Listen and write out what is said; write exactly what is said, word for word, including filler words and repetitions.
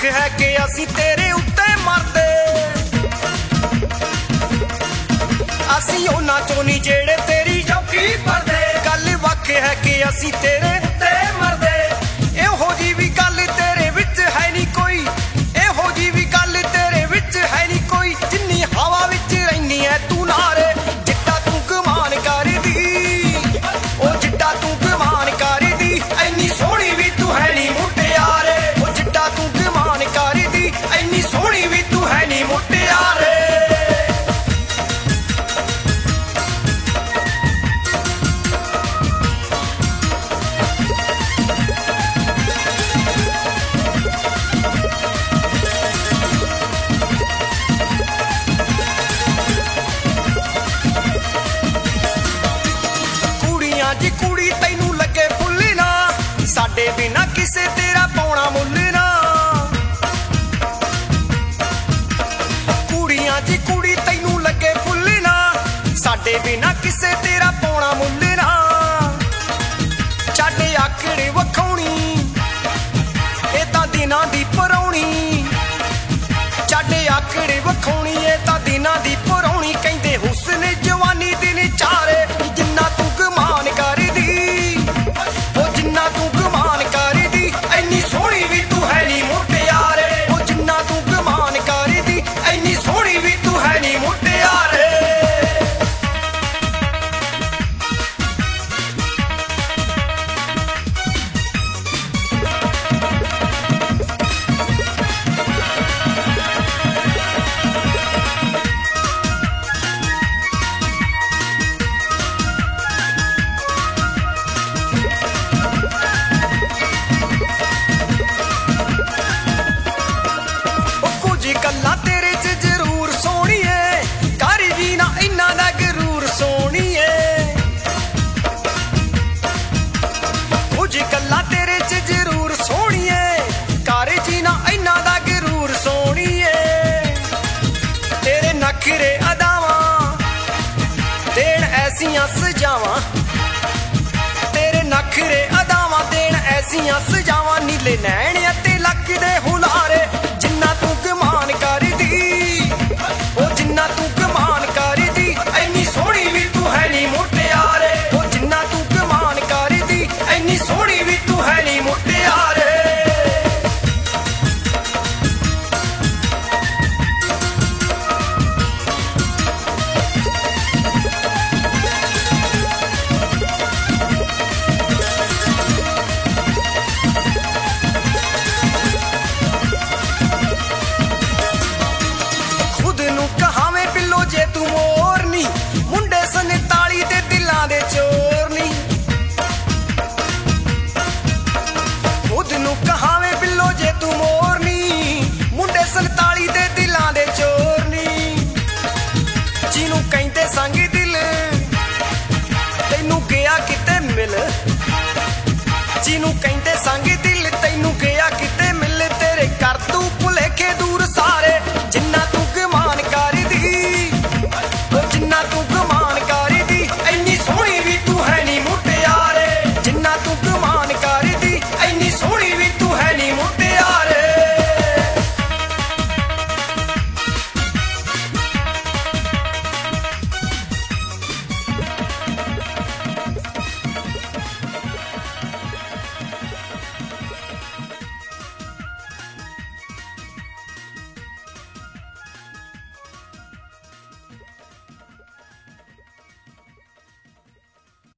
है कि असी तेरे उत्ते मरदे असी उन्हां चों नी जेड़े तेरी चौकी भरदे गल वख है कि असी तेरे उत्ते मरदे इहो जी भी गल तेरे विच है नी कोई इहो जी भी गल तेरे विच है नी कोई जिन्नी हवा विच रहिनी है तू नारे जिट्टा तू कमान करदी ओ जिट्टा तू कमान करदी इन्नी सोहनी भी तू है नी मुटियारे ओ जिट्टा तू कमान करदी इन्नी सोहनी भी तू है नी मुटियारे जी कुड़ी तैनू लगे फुल ना साडे बिना किसे तेरा पाउणा मुल ना कुड़ियां जी कुड़ी तैनू लगे फुल ना साडे बिना किसे तेरा पाउणा मुल ना छड्ड आकड़ वखाउणी ए तां दिनां दी परौणी छड्ड आकड़ वखाउणी ए तां दिनां दी परौणी कहंदे हुस्न जवानी दिन चारे जिन्ना तू कमान करदी ओ जिन्ना तू कमान करदी इन्नी सोहनी भी तू है नी मुटियारे ओ जिन्ना तू कमान करदी इन्नी सोहनी भी तू है नी मुटियारे गल्लां तेरे च जरूर सोहणीए कर जी ना इन्ना दा गरूर सोहणीए कुछ गल्लां तेरे च जरूर सोहणीए कर जी ना इन्ना दा गरूर सोहणीए तेरे नखरे अदावां देण ऐसियां सजावां तेरे नखरे अदावां देण ऐसियां सजावां नीले नैण अते लक दे